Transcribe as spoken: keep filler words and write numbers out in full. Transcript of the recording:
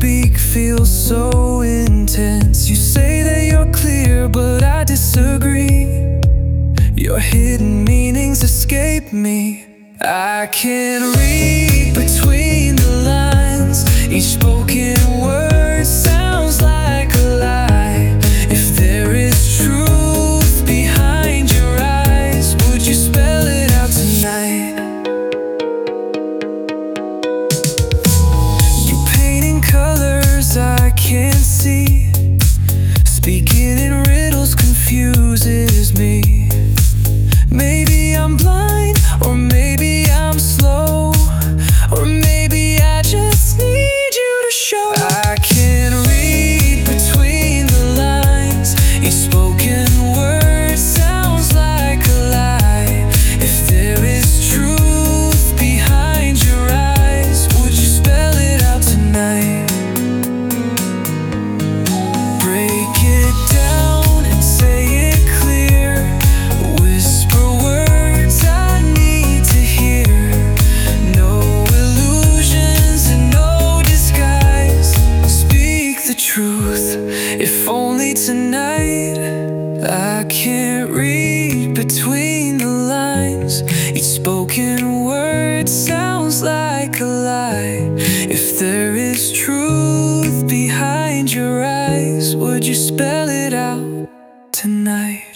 speak feels so intense. You say that you're clear, but I disagree. Your hidden meanings escape me. I can't read between the lines. Each spoken word sounds like a lie. If there is truth behind your eyes, would you spell it out tonight? You paint in colors I can't see. Speaking in riddles confuses me. Maybe I'm blind, or maybe I'm slow, or maybe I just need you to show. I can't read between the lines. Each spoken word sounds like a lie. If there is truth behind your eyes, would you spell it out tonight? Break it down and say it clear. Whisper words I need to hear. No illusions and no disguise. Speak the truth, if only tonight. I can't read between the lines. Each spoken word sounds like a lie. If there is truth behind your eyes, would you spell it out tonight?